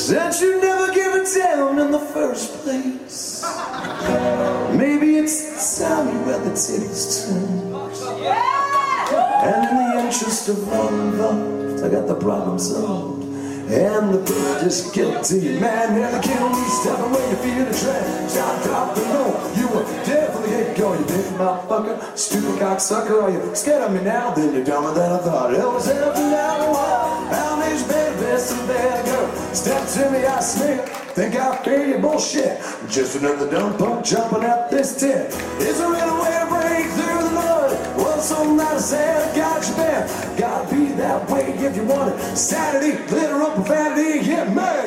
Since you never gave it down in the first place. Maybe it's time you let the titties turn. And in the interest of all involved, I got the problem solved. And the proof just guilty. Man, never kill me. Step away, you feel the trend. Stop, drop the low. You were definitely hit go, you big motherfucker. Stupid cocksucker. Are you scared of me now? Then you're dumber than I thought. It was everything out of the wall. How these bad best and bad girl. Step to me, I sniff. Think I fear your bullshit. Just another dumb punk jumping at this tent. Is there any way to break through the mud? Well, some night I said, got you bad. Gotta be that way if you want it. Sanity, literal profanity, get me.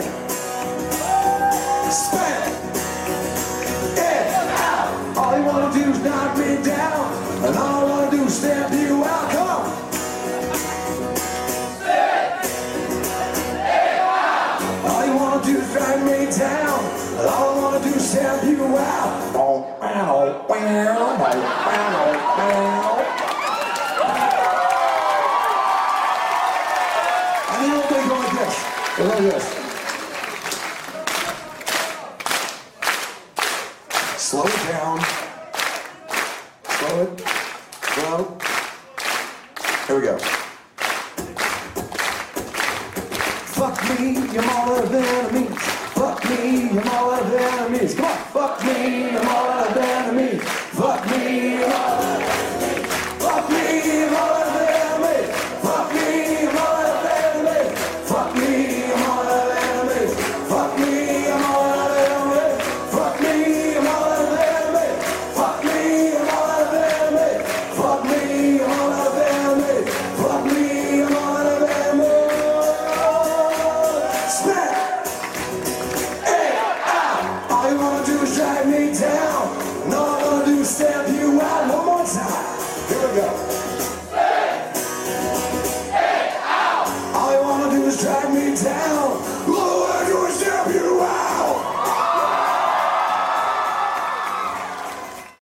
Span. Yeah. All you wanna do is knock me down. And all I wanna do is stamp you out. Come on. All you wanna do is drag me down. And all I wanna do is stamp you out. Like this. Slow it down. Slow it. Slow. Here we go. Fuck me, you're all out of enemies. Fuck me, you're all out of enemies. Come on. Fuck me, I'm all out of enemies. Fuck me, I'm all out of enemies. Fuck me, I'm all out of enemies. Fuck me, I'm all out of enemies. Fuck me. Drag me down, and all I wanna do is stamp you out one more time. Here we go.